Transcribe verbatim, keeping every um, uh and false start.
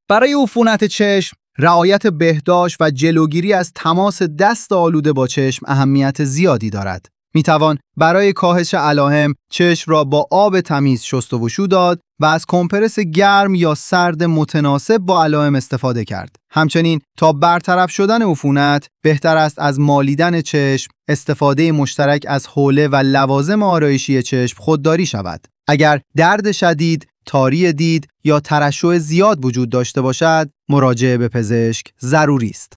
برای عفونت چشم، رعایت بهداشت و جلوگیری از تماس دست آلوده با چشم اهمیت زیادی دارد. می توان برای کاهش علائم چشم را با آب تمیز شست و شو داد و از کمپرس گرم یا سرد متناسب با علائم استفاده کرد. همچنین تا برطرف شدن عفونت بهتر است از مالیدن چشم، استفاده مشترک از حوله و لوازم آرایشی چشم خودداری شود. اگر درد شدید، تاری دید یا ترشح زیاد وجود داشته باشد، مراجعه به پزشک ضروری است.